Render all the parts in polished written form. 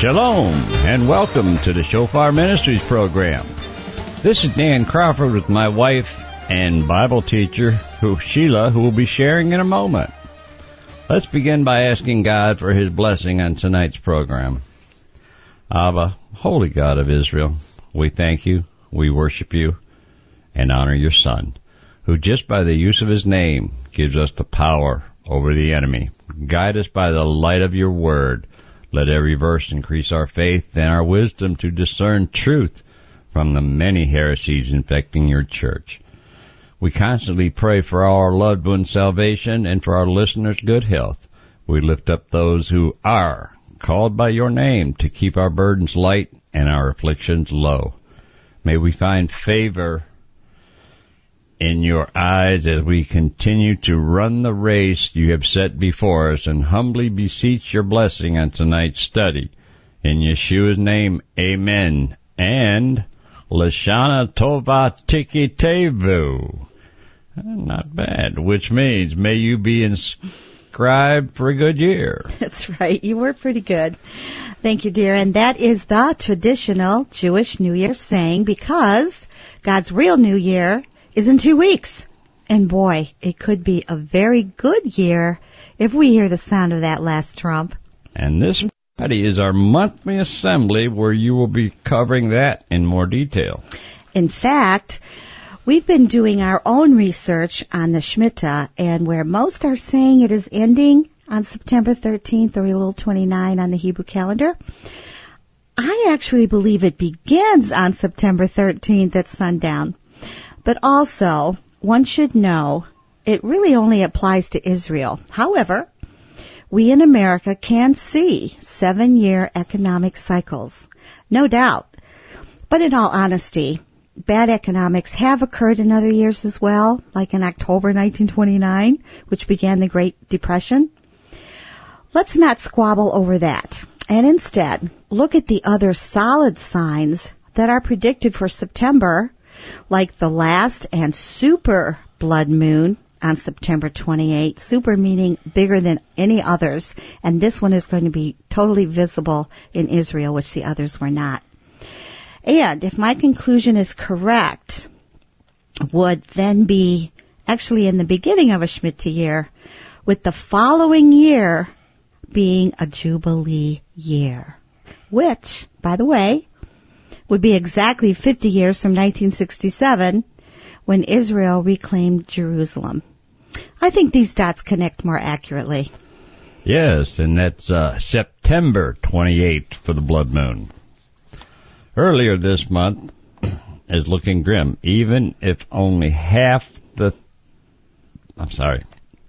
Shalom, and welcome to the Shofar Ministries program. This is Dan Crawford with my wife and Bible teacher, Sheila, who will be sharing in a moment. Let's begin by asking God for His blessing on tonight's program. Abba, Holy God of Israel, we thank you, we worship you, and honor your Son, who just by the use of His name gives us the power over the enemy. Guide us by the light of your word. Let every verse increase our faith and our wisdom to discern truth from the many heresies infecting your church. We constantly pray for our loved ones' salvation and for our listeners' good health. We lift up those who are called by your name to keep our burdens light and our afflictions low. May we find favor in your eyes as we continue to run the race you have set before us, and humbly beseech your blessing on tonight's study. In Yeshua's name, amen. And Lashana Tova Tikitevu. Not bad, which means may you be inscribed for a good year. That's right. You were pretty good. Thank you, dear. And that is the traditional Jewish New Year saying, because God's real New Year is in 2 weeks. And boy, it could be a very good year if we hear the sound of that last trump. And this Friday is our monthly assembly where you will be covering that in more detail. In fact, we've been doing our own research on the Shemitah, and where most are saying it is ending on September 13th or Elul 29 on the Hebrew calendar, I actually believe it begins on September 13th at sundown. But also, one should know, it really only applies to Israel. However, we in America can see 7-year economic cycles, no doubt. But in all honesty, bad economics have occurred in other years as well, like in October 1929, which began the Great Depression. Let's not squabble over that, and instead look at the other solid signs that are predicted for September, like the last and super blood moon on September 28th, super meaning bigger than any others, and this one is going to be totally visible in Israel, which the others were not. And if my conclusion is correct, would then be actually in the beginning of a Shemitah year, with the following year being a Jubilee year, which, by the way, would be exactly 50 years from 1967 when Israel reclaimed Jerusalem. I think these dots connect more accurately. Yes, and that's September 28th for the blood moon. Earlier this month is looking grim, even if only half the... I'm sorry.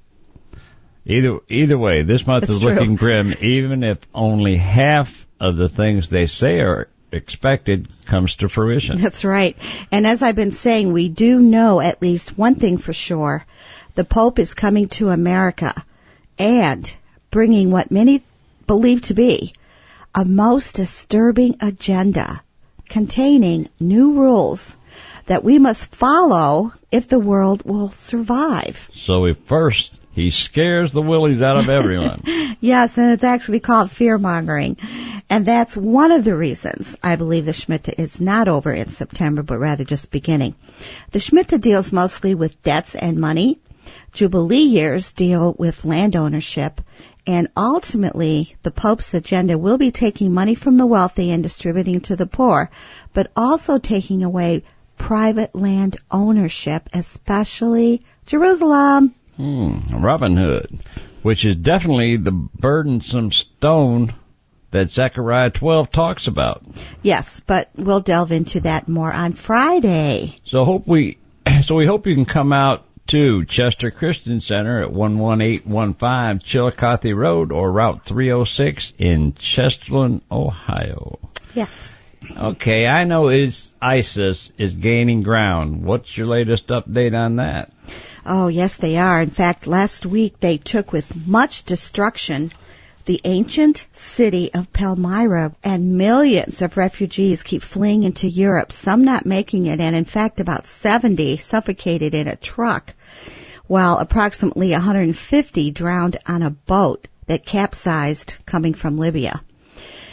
Either way, this month is looking grim, even if only half of the things they say are expected comes to fruition. That's right. And as I've been saying, we do know at least one thing for sure. The Pope is coming to America and bringing what many believe to be a most disturbing agenda containing new rules that we must follow if the world will survive. So he scares the willies out of everyone. Yes, and it's actually called fear-mongering. And that's one of the reasons I believe the Shemitah is not over in September, but rather just beginning. The Shemitah deals mostly with debts and money. Jubilee years deal with land ownership. And ultimately, the Pope's agenda will be taking money from the wealthy and distributing to the poor, but also taking away private land ownership, especially Jerusalem. Robin Hood, which is definitely the burdensome stone that Zechariah 12 talks about. Yes, but we'll delve into that more on Friday. So we hope you can come out to Chester Christian Center at 11815 Chillicothe Road or Route 306 in Chesterland, Ohio. Yes. Okay, I know ISIS is gaining ground. What's your latest update on that? Oh, yes, they are. In fact, last week they took with much destruction the ancient city of Palmyra, and millions of refugees keep fleeing into Europe, some not making it, and in fact about 70 suffocated in a truck, while approximately 150 drowned on a boat that capsized coming from Libya.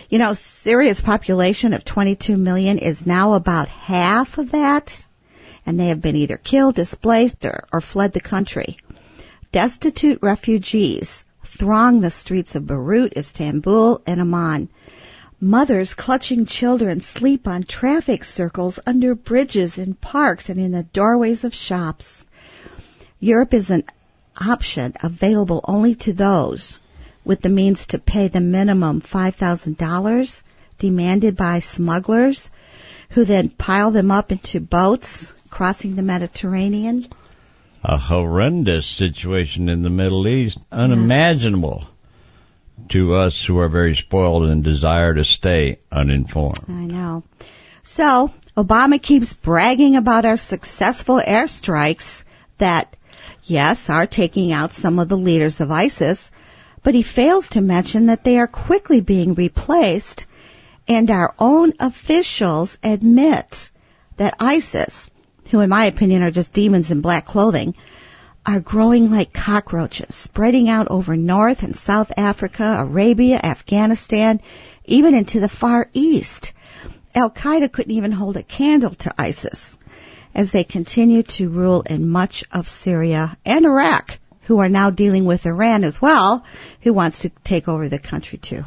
You know, Syria's population of 22 million is now about half of that, and they have been either killed, displaced, or fled the country. Destitute refugees throng the streets of Beirut, Istanbul, and Amman. Mothers clutching children sleep on traffic circles, under bridges, in parks, and in the doorways of shops. Europe is an option available only to those with the means to pay the minimum $5,000 demanded by smugglers, who then pile them up into boats crossing the Mediterranean. A horrendous situation in the Middle East, unimaginable to us who are very spoiled and desire to stay uninformed. I know. So, Obama keeps bragging about our successful airstrikes that, yes, are taking out some of the leaders of ISIS, but he fails to mention that they are quickly being replaced, and our own officials admit that ISIS, who in my opinion are just demons in black clothing, are growing like cockroaches, spreading out over North and South Africa, Arabia, Afghanistan, even into the Far East. Al-Qaeda couldn't even hold a candle to ISIS as they continue to rule in much of Syria and Iraq, who are now dealing with Iran as well, who wants to take over the country too.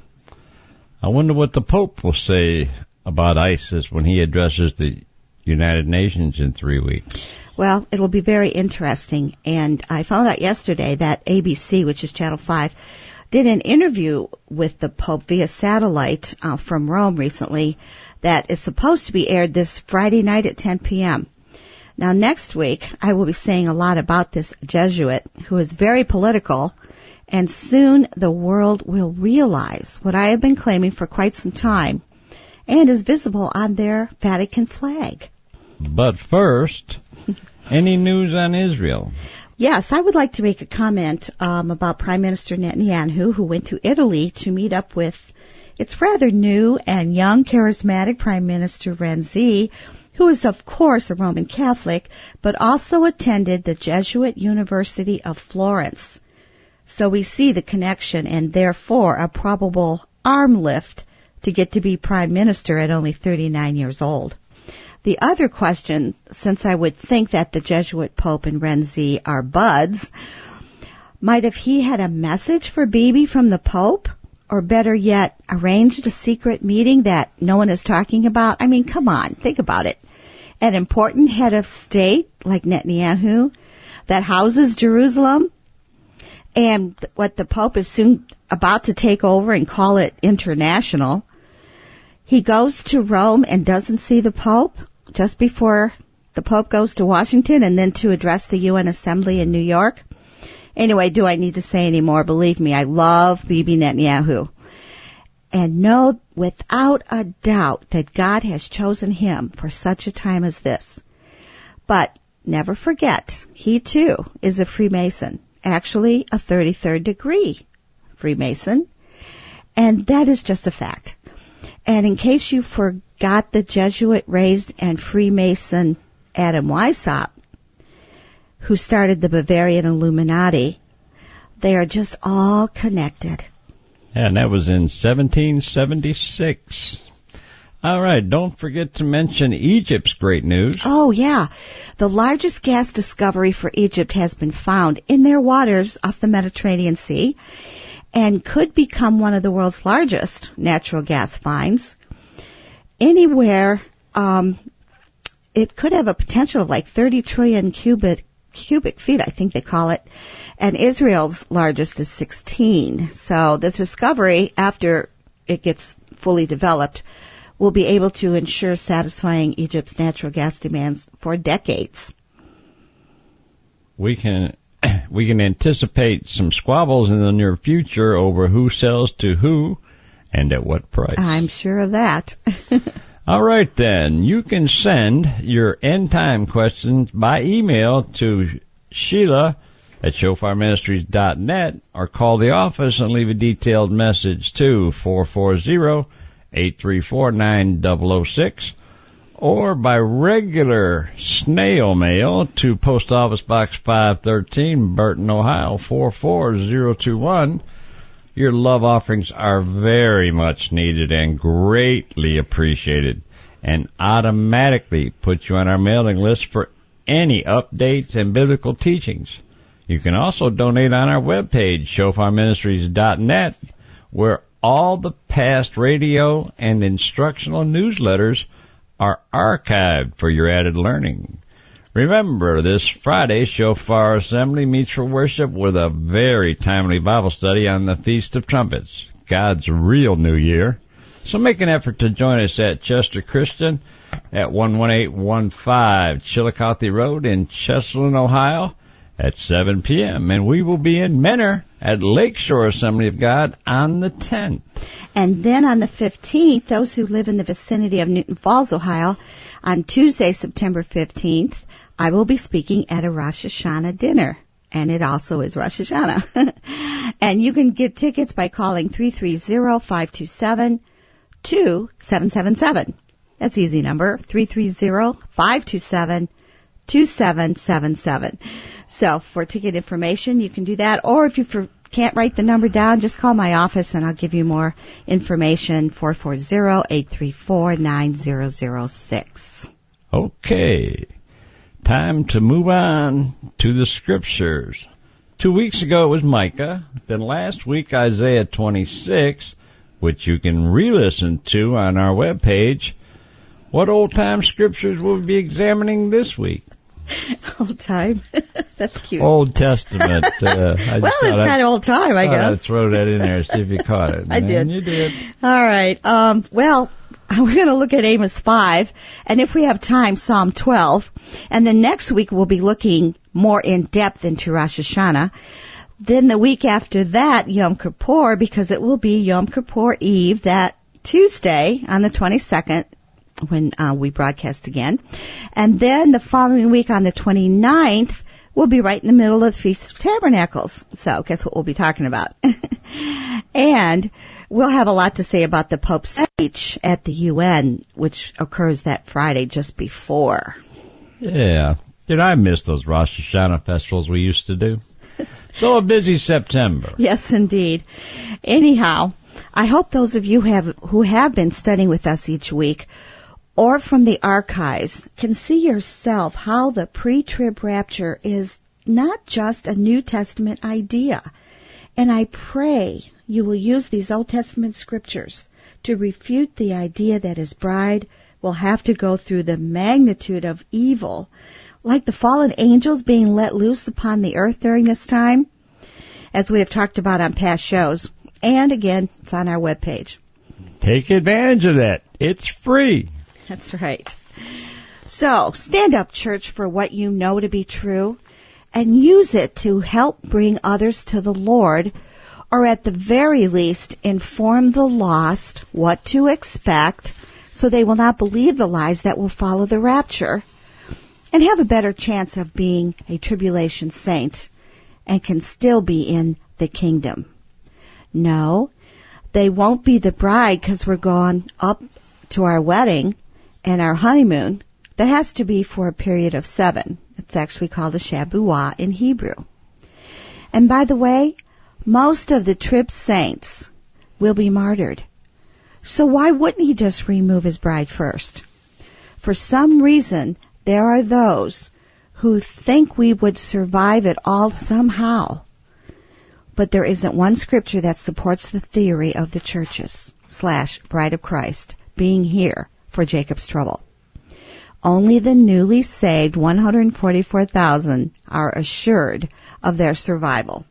I wonder what the Pope will say about ISIS when he addresses the United Nations in 3 weeks. Well, it will be very interesting, and I found out yesterday that ABC, which is Channel 5, did an interview with the Pope via satellite from Rome recently that is supposed to be aired this Friday night at 10 p.m. Now, next week, I will be saying a lot about this Jesuit who is very political, and soon the world will realize what I have been claiming for quite some time and is visible on their Vatican flag. But first, any news on Israel? Yes, I would like to make a comment about Prime Minister Netanyahu, who went to Italy to meet up with its rather new and young charismatic Prime Minister Renzi, who is, of course, a Roman Catholic, but also attended the Jesuit University of Florence. So we see the connection and therefore a probable arm lift to get to be Prime Minister at only 39 years old. The other question, since I would think that the Jesuit Pope and Renzi are buds, might have he had a message for Bibi from the Pope? Or better yet, arranged a secret meeting that no one is talking about? I mean, come on, think about it. An important head of state like Netanyahu that houses Jerusalem, and what the Pope is soon about to take over and call it international. He goes to Rome and doesn't see the Pope just before the Pope goes to Washington and then to address the UN Assembly in New York. Anyway, do I need to say any more? Believe me, I love Bibi Netanyahu. And know without a doubt that God has chosen him for such a time as this. But never forget, he too is a Freemason. Actually, a 33rd degree Freemason. And that is just a fact. And in case you forgot the Jesuit-raised and Freemason Adam Weishaupt, who started the Bavarian Illuminati, they are just all connected. Yeah, and that was in 1776. All right, don't forget to mention Egypt's great news. Oh, yeah. The largest gas discovery for Egypt has been found in their waters off the Mediterranean Sea and could become one of the world's largest natural gas finds. Anywhere, it could have a potential of like 30 trillion cubic feet, I think they call it, and Israel's largest is 16. So this discovery, after it gets fully developed, will be able to ensure satisfying Egypt's natural gas demands for decades. We can anticipate some squabbles in the near future over who sells to who and at what price. I'm sure of that. All right, then. You can send your end time questions by email to Sheila at shofarministries.net or call the office and leave a detailed message to 440-834-9006 or by regular snail mail to Post Office Box 513, Burton, Ohio 44021. Your love offerings are very much needed and greatly appreciated, and automatically put you on our mailing list for any updates and biblical teachings. You can also donate on our webpage, shofarministries.net, where all the past radio and instructional newsletters are archived for your added learning. Remember, this Friday, Shofar Assembly meets for worship with a very timely Bible study on the Feast of Trumpets, God's real New Year. So make an effort to join us at Chester Christian at 11815 Chillicothe Road in Chesterland, Ohio at 7 p.m. And we will be in Menor at Lakeshore Assembly of God on the 10th. And then on the 15th, those who live in the vicinity of Newton Falls, Ohio, on Tuesday, September 15th, I will be speaking at a Rosh Hashanah dinner. And it also is Rosh Hashanah. And you can get tickets by calling 330-527-2777. That's an easy number, 330-527-2777. So for ticket information, you can do that. Or if you can't write the number down, just call my office and I'll give you more information, 440-834-9006. Okay. Time to move on to the scriptures. 2 weeks ago it was Micah, then last week Isaiah 26, which you can re-listen to on our webpage. What old-time scriptures will we be examining this week? Old time? That's cute. Old Testament. Well, it's not old time, I guess. I'd throw that in there, see if you caught it. I did. You did. All right. Well, we're going to look at Amos 5, and if we have time, Psalm 12. And then next week we'll be looking more in depth into Rosh Hashanah. Then the week after that, Yom Kippur, because it will be Yom Kippur Eve that Tuesday on the 22nd when we broadcast again. And then the following week on the 29th, we'll be right in the middle of the Feast of Tabernacles. So guess what we'll be talking about? And we'll have a lot to say about the Pope's speech at the UN, which occurs that Friday just before. Yeah. Did I miss those Rosh Hashanah festivals we used to do? So a busy September. Yes, indeed. Anyhow, I hope those of you who have been studying with us each week or from the archives can see yourself how the pre-trib rapture is not just a New Testament idea. And I pray you will use these Old Testament scriptures to refute the idea that his bride will have to go through the magnitude of evil, like the fallen angels being let loose upon the earth during this time, as we have talked about on past shows. And again, it's on our webpage. Take advantage of that. It's free. That's right. So, stand up, church, for what you know to be true, and use it to help bring others to the Lord, or at the very least, inform the lost what to expect, so they will not believe the lies that will follow the rapture, and have a better chance of being a tribulation saint, and can still be in the kingdom. No, they won't be the bride because we're gone up to our wedding and our honeymoon. That has to be for a period of 7. It's actually called a Shabuah in Hebrew. And by the way, most of the trib saints will be martyred. So why wouldn't he just remove his bride first? For some reason, there are those who think we would survive it all somehow. But there isn't one scripture that supports the theory of the churches / Bride of Christ being here for Jacob's trouble. Only the newly saved 144,000 are assured of their survival.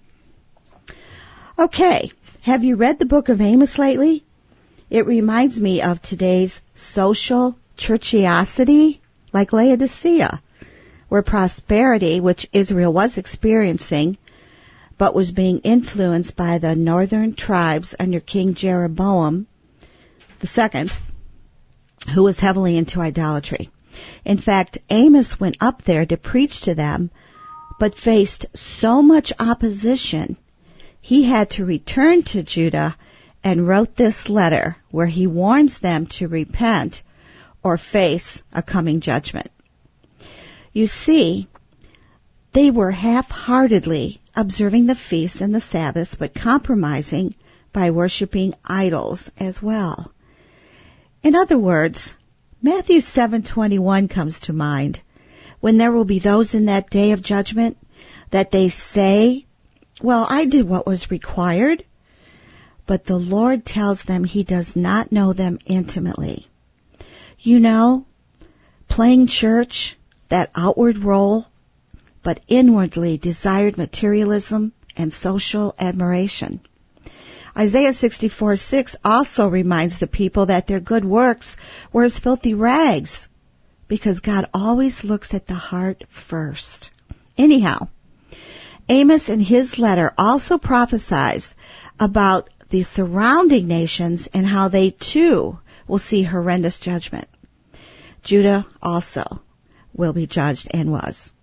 Okay, have you read the book of Amos lately? It reminds me of today's social churchiosity, like Laodicea, where prosperity, which Israel was experiencing, but was being influenced by the northern tribes under King Jeroboam II, who was heavily into idolatry. In fact, Amos went up there to preach to them, but faced so much opposition, he had to return to Judah and wrote this letter where he warns them to repent or face a coming judgment. You see, they were half-heartedly observing the feasts and the Sabbaths, but compromising by worshiping idols as well. In other words, Matthew 7:21 comes to mind, when there will be those in that day of judgment that they say, well, I did what was required, but the Lord tells them He does not know them intimately. You know, playing church, that outward role, but inwardly desired materialism and social admiration. Isaiah 64:6 also reminds the people that their good works were as filthy rags, because God always looks at the heart first. Anyhow, Amos in his letter also prophesies about the surrounding nations and how they too will see horrendous judgment. Judah also will be judged and was.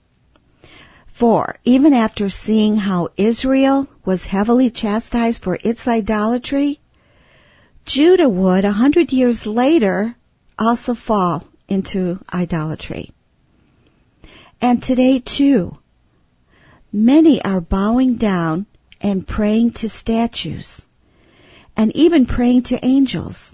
For even after seeing how Israel was heavily chastised for its idolatry, Judah would 100 years later also fall into idolatry. And today too, many are bowing down and praying to statues, and even praying to angels.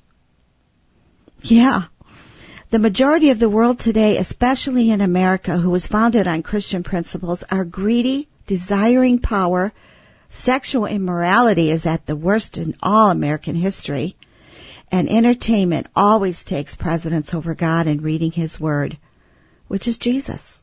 Yeah, the majority of the world today, especially in America, who was founded on Christian principles, are greedy, desiring power. Sexual immorality is at the worst in all American history, and entertainment always takes precedence over God and reading His Word, which is Jesus.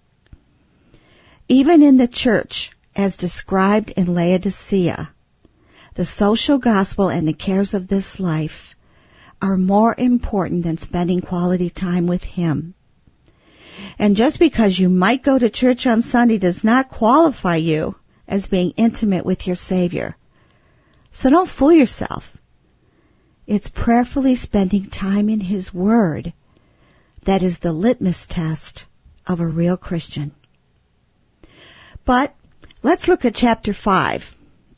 Even in the church, as described in Laodicea, the social gospel and the cares of this life are more important than spending quality time with Him. And just because you might go to church on Sunday does not qualify you as being intimate with your Savior. So don't fool yourself. It's prayerfully spending time in His Word that is the litmus test of a real Christian. But let's look at chapter 5.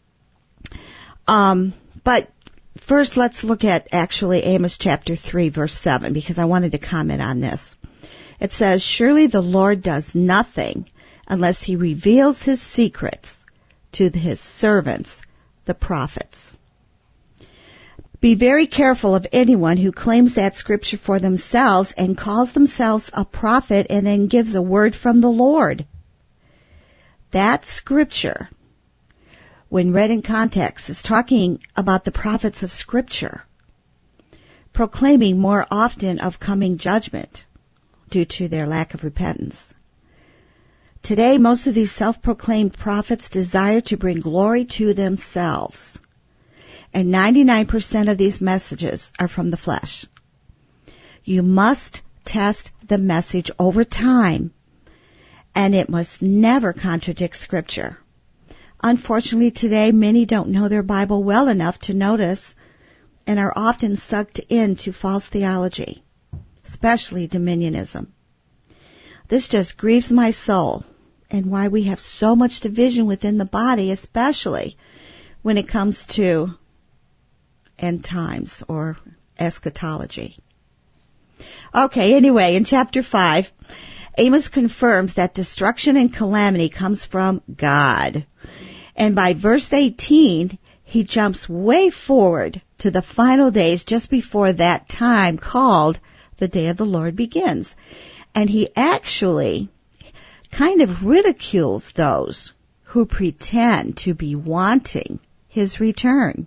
But first let's look at actually Amos chapter 3 verse 7, because I wanted to comment on this. It says, surely the Lord does nothing unless He reveals His secrets to His servants, the prophets. Be very careful of anyone who claims that scripture for themselves and calls themselves a prophet and then gives a word from the Lord. That scripture, when read in context, is talking about the prophets of Scripture, proclaiming more often of coming judgment due to their lack of repentance. Today, most of these self-proclaimed prophets desire to bring glory to themselves, and 99% of these messages are from the flesh. You must test the message over time, and it must never contradict Scripture. Unfortunately, today, many don't know their Bible well enough to notice and are often sucked into false theology, especially dominionism. This just grieves my soul, and why we have so much division within the body, especially when it comes to end times or eschatology. Okay, anyway, in chapter 5, Amos confirms that destruction and calamity comes from God. And by verse 18, he jumps way forward to the final days just before that time called the day of the Lord begins. And he actually kind of ridicules those who pretend to be wanting His return.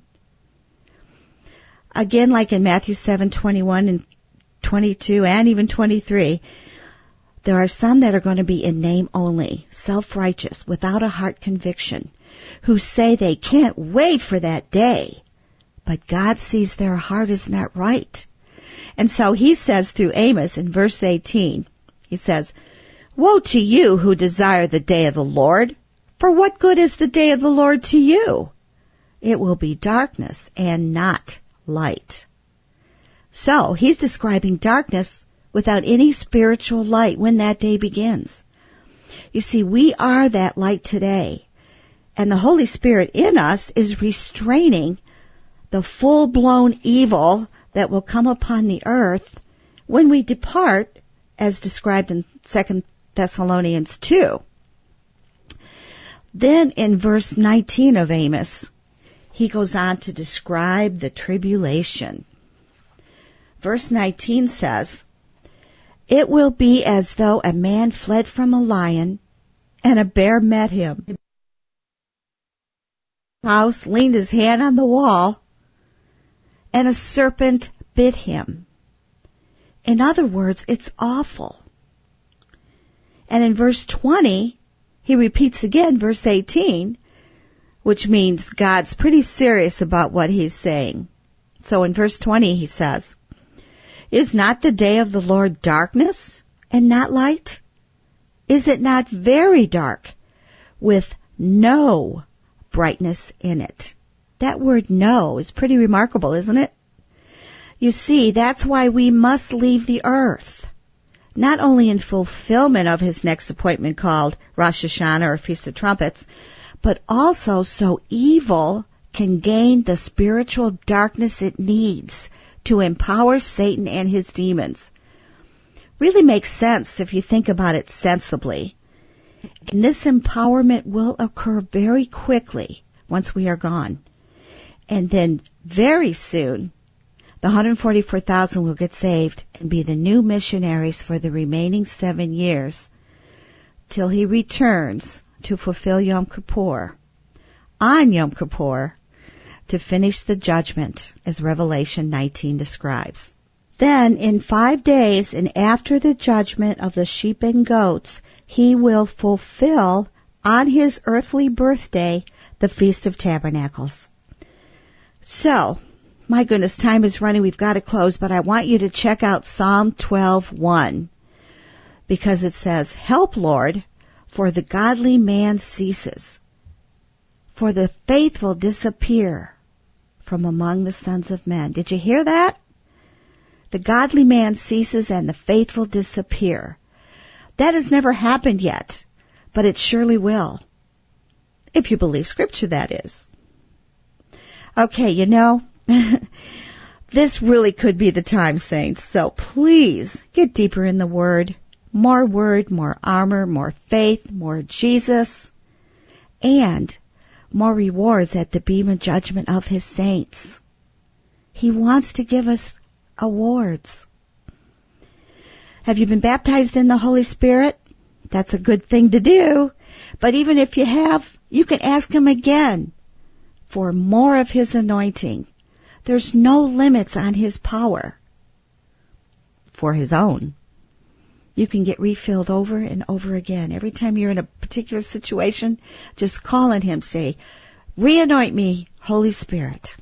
Again, like in Matthew 7:21 and 22 and even 23, there are some that are going to be in name only, self-righteous, without a heart conviction, who say they can't wait for that day, but God sees their heart is not right. And so he says through Amos in verse 18, he says, woe to you who desire the day of the Lord, for what good is the day of the Lord to you? It will be darkness and not light. So he's describing darkness without any spiritual light when that day begins. You see, we are that light today. And the Holy Spirit in us is restraining the full-blown evil that will come upon the earth when we depart, as described in 2 Thessalonians 2. Then in verse 19 of Amos, he goes on to describe the tribulation. Verse 19 says, "It will be as though a man fled from a lion and a bear met him. House leaned his hand on the wall and a serpent bit him." In other words, it's awful. And in verse 20, he repeats again verse 18, which means God's pretty serious about what he's saying. So in verse 20 he says, "Is not the day of the Lord darkness and not light? Is it not very dark with no brightness in it?" That word "no" is pretty remarkable, isn't it? You see, that's why we must leave the earth. Not only in fulfillment of his next appointment called Rosh Hashanah or Feast of Trumpets, but also so evil can gain the spiritual darkness it needs to empower Satan and his demons. Really makes sense if you think about it sensibly. And this empowerment will occur very quickly once we are gone. And then very soon, the 144,000 will get saved and be the new missionaries for the remaining 7 years till he returns to fulfill Yom Kippur. On Yom Kippur, to finish the judgment, as Revelation 19 describes. Then, in 5 days, and after the judgment of the sheep and goats, he will fulfill on his earthly birthday the Feast of Tabernacles. So, my goodness, time is running. We've got to close, but I want you to check out Psalm 12:1 because it says, "Help, Lord, for the godly man ceases, for the faithful disappear from among the sons of men." Did you hear that? The godly man ceases and the faithful disappear. That has never happened yet, but it surely will. If you believe Scripture, that is. Okay, this really could be the time, saints. So please get deeper in the Word, more armor, more faith, more Jesus, and more rewards at the Bema judgment of his saints. He wants to give us awards. Have you been baptized in the Holy Spirit? That's a good thing to do. But even if you have, you can ask him again for more of his anointing. There's no limits on his power for his own. You can get refilled over and over again. Every time you're in a particular situation, just call on him, say, "Re-anoint me, Holy Spirit."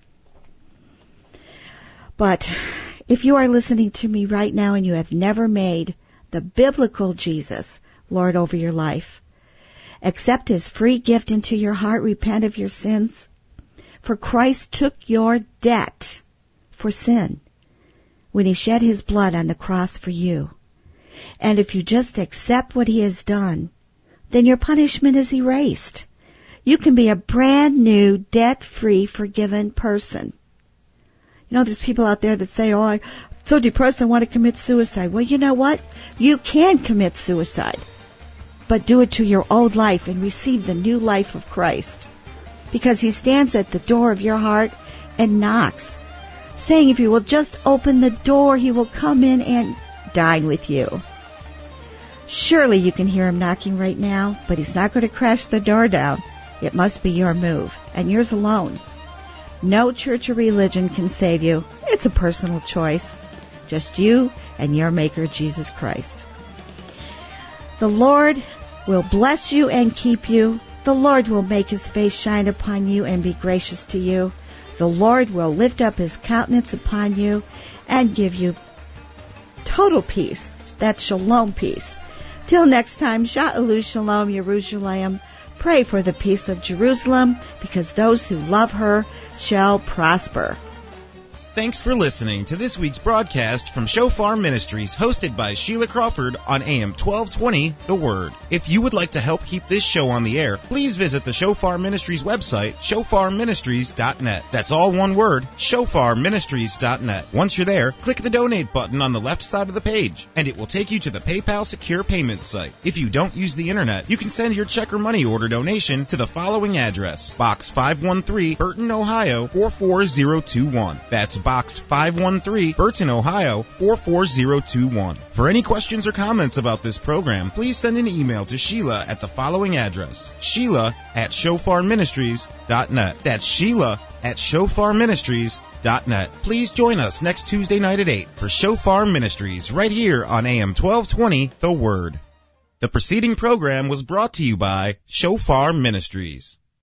But if you are listening to me right now and you have never made the biblical Jesus Lord over your life, accept his free gift into your heart, repent of your sins. For Christ took your debt for sin when he shed his blood on the cross for you. And if you just accept what he has done, then your punishment is erased. You can be a brand new, debt-free, forgiven person. There's people out there that say, "Oh, I'm so depressed I want to commit suicide." Well, you know what? You can commit suicide, but do it to your old life and receive the new life of Christ. Because he stands at the door of your heart and knocks, saying if you will just open the door, he will come in and dine with you. Surely you can hear him knocking right now, but he's not going to crash the door down. It must be your move, and yours alone. No church or religion can save you. It's a personal choice. Just you and your Maker, Jesus Christ. The Lord will bless you and keep you. The Lord will make his face shine upon you and be gracious to you. The Lord will lift up his countenance upon you and give you total peace. That's shalom peace. Till next time, Sha'alu Shalom Yerushalayim. Pray for the peace of Jerusalem, because those who love her shall prosper. Thanks for listening to this week's broadcast from Shofar Ministries, hosted by Sheila Crawford on AM 1220, The Word. If you would like to help keep this show on the air, please visit the Shofar Ministries website, shofarministries.net. That's all one word, shofarministries.net. Once you're there, click the donate button on the left side of the page, and it will take you to the PayPal secure payment site. If you don't use the internet, you can send your check or money order donation to the following address: Box 513, Burton, Ohio 44021. That's Box 513, Burton, Ohio 44021. For any questions or comments about this program, please send an email to Sheila at the following address: Sheila@shofarministries.net. That's Sheila@shofarministries.net. Please join us next Tuesday night at 8 for Shofar Ministries right here on AM 1220, The Word. The preceding program was brought to you by Shofar Ministries.